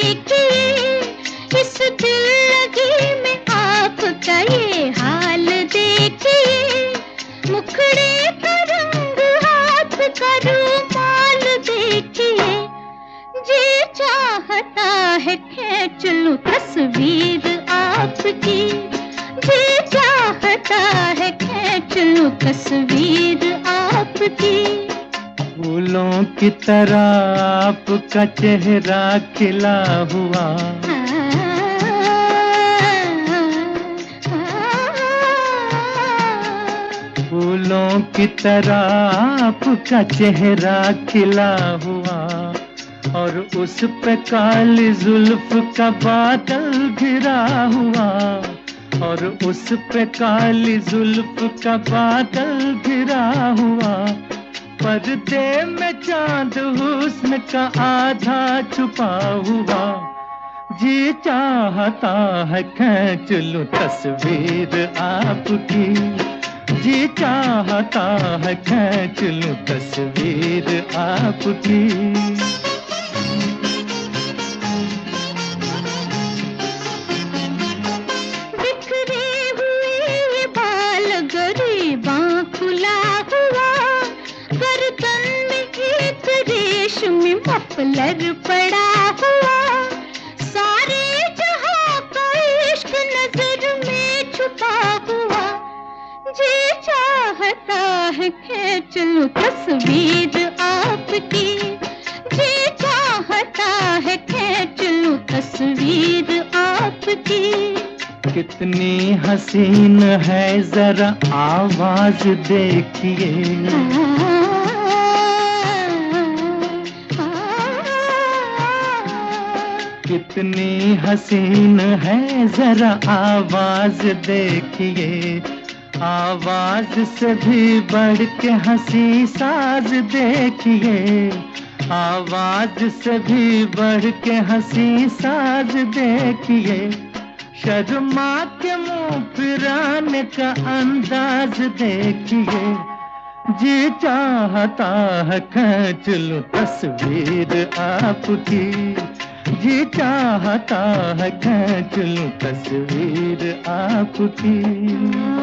देखिए, इस दिल लगी में आपका ये हाल देखिए, मुखड़े का रंग हाथ का रुमाल देखिए, जी चाहता है खींच लूं तस्वीर आपकी, जी चाहता है खींच लूं तस्वीर आपकी। फूलों की तरह आपका चेहरा खिला हुआ, फूलों की तरह आपका चेहरा खिला हुआ, और उस पे काली जुल्फ का बादल घिरा हुआ, और उस पे काली जुल्फ का बादल घिरा हुआ, पर्दे में चांद हुस्न का आधा छुपा हुआ, जी चाहता है खींच लूं तस्वीर आपकी, जी चाहता है खींच लूं तस्वीर आपकी। बिखरे हुए बाल गरीबां खुला हुआ, गर्दन में एक रेशमी मफलर पड़ा हुआ, सारे जहां का इश्क नजर में छुपा हुआ, जी चाहता है खींच लूं तस्वीर आपकी, जी चाहता है खींच लूं तस्वीर आपकी। कितनी हसीन है जरा आवाज देखिए, कितनी हसीन है जरा आवाज देखिए, आवाज से भी बढ़ के हंसी साज देखिए, आवाज से भी बढ़ के हंसी साज देखिए, शर्मा के मुंह फिराने का अंदाज देखिए, जी चाहता है खींच लूं तस्वीर आपकी, जी चाहता है खींच लूं तस्वीर आपकी।